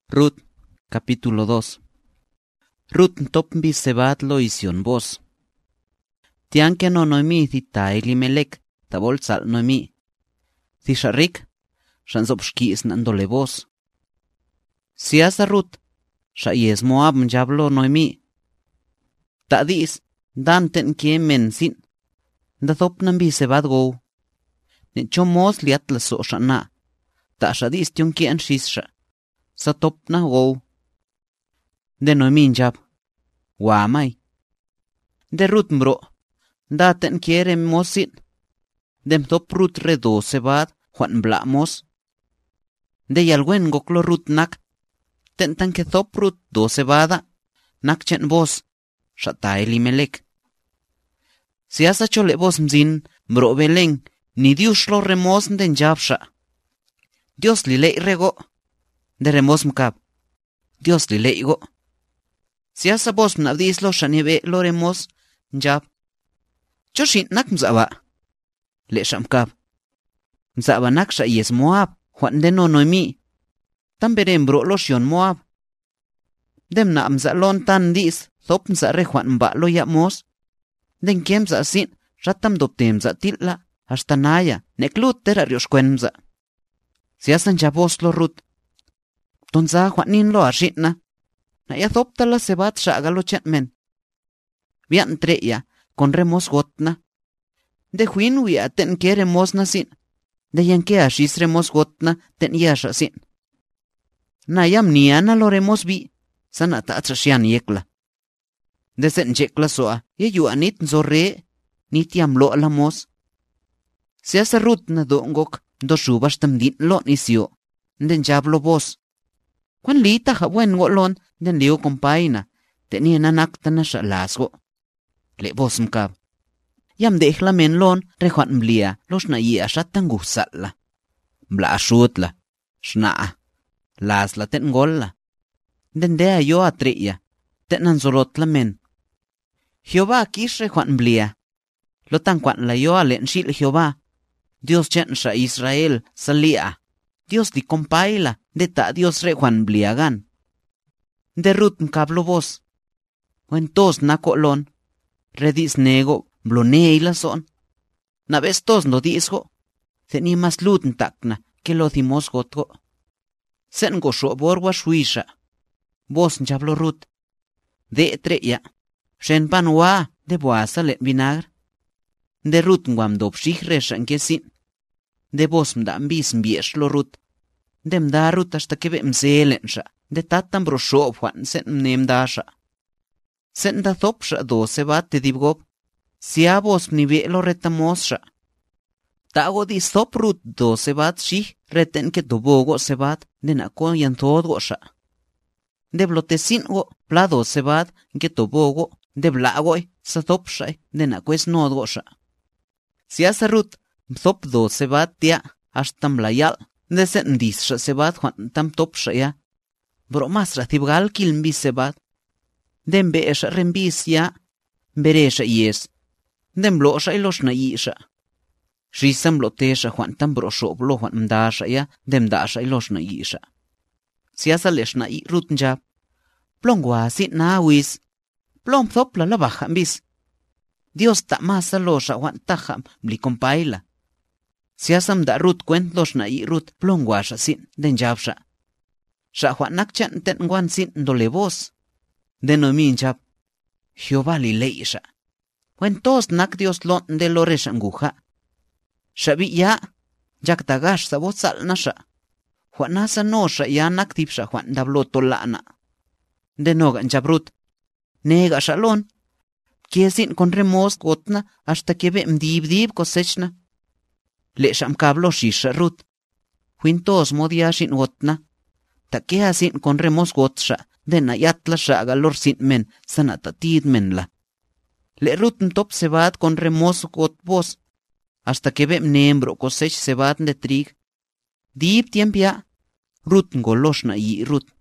Rut, capítulo 2. Rut topmbi sebat lo ision vos. Tianke no Noemi thita Elimelec, tabol sal Noemi. Thisharik, shanzop shkis nandole vos. Siasa Rut, shayes Moab mjablo Noemi. Tadis, dan ten kie men sin. Dathop nambi sebat go. Ne chomos liat la so shana. Ta shadis tion kien shisha. Sa top na go. De Noemi njab. Wamay. De Rut mbro. Da ten kiere mosin. Dem top Rut redo sebat juan bla mos. De yalwen goklo Rut nak. Ten tan ke top Rut do sebada. Nak chen vos. Shata Elimelec. Si asa chole vos mzin. Mbro beleng. Ni Dios lo remos den jabsha. Dios li lei rego. De remos mkab. Dios li lei go. Si asa vos mnabdis lo shanibe lo remos njab. Choshin nak mzaba. Le shamkab. Mzaba nak sha yes Moab. Juan de no Noemi. Tambere mbro lo shion Moab. Dem na mza lon tan dis. Thop mza re juan mba lo ya mos. Den kiem mza sin. Ratam dopte mza tilla. Hasta naya. Neklut tera rioshkwen mza. Si asa njabos lo Rut. Tonza juan nin lo ashitna. Na ya thopta la sebat shaga lo chatmen. Vian treya. Con remos gotna. De huin wia ten ke remos na sin. De yanke ashis remos gotna ten yasha sin. Na yam niana lo remos bi. Sana ta atrashian yekla. De sen yekla soa. Ye yu anit nzorre. Nit yam lo la mos. Si asa Rut na dongok. Do shubas tam din lo nisyo. Den jablo bos. Kwan lita hawen golon. Den liu kompayna. Tenia nanakta na siya lasgo. Le bos mkab. Yam de men lon rejuan mblia los na iya siya tanggusat la. Mbla asut la. Shnaa. Las la ten gol la. Den dea yo atriya. Ten nanzolot la men. Jehová kish rejuan mblia. Lo tan kwan la yo alen shil Jehová. Dios chen siya Israel salia. Dios di kompayla. De ta Dios rejuan mblia gan. De Rut mkablo vos. Wentos na kolon. Redis nego, blonei la son. Na ves tos no disgo. Teni mas luten takna, que lo dimos gotgo. Sen go sho borwa shuisha. Vos njablo Rut. De treya. Shen panwa de boasa le vinagre. De Rut ngwam dop shich reshan que sin. De vos mda mbis mbiesh lo Rut. De mda Rut hasta que ve mzelensha. De tatam bro sho juan sen mnem dasha. Sen da thopsha do sebat te dibgob. Si a vos mnive lo retamosha. Tago di thop Rut do sebat shih reten ke dobogo sebat de nako yan todgo sha. De blotesin go plado sebat ke dobogo de blagoi sa thopsha de nako es nodgo sha. Si asa Rut thop do sebat tia hasta mlayal de sen dis sha sebat juan tam topsha ya. Bro masra thibgal kilmbi sebat. Den beesha rembis ya. Beresha yes. Den blosha ilos na yisha. Shisam blotesha juan tam brosho blo juan mdasha ya. Den dasha ilos na yisha. Siasa lesh na i Rut njab. Plongwa sit na wis. Plom thopla la baja bis. Dios ta masa losha juan tajam bli kompayla. Siasam da Rut kwent los na i Rut plongwa sha sin den jabsha. Sha juan nakchan ten ngwan sin dole vos. De Noemi njab. Jehová li leisha. Wentos nak Dios lon de lo reshanguja. Shabi ya. Jak tagash sa vos sal na sha. Juan nasa no sha ya nak tipsha juan dablo tolana. De noga njab Rut. Nega shalon. Kiesin con remos gotna hasta que ve mdib cosechna. Le shamkablo shisha Rut. Huintos modia shin gotna. Takea sin con remos gotsha. De na yatla shaga lor sin men sanata tid men la. Le Rut top sebat con remos got vos. Hasta que ve mnembro cosech sebat de trig. Dib tiempia. Rut ngolosh na yi Rut.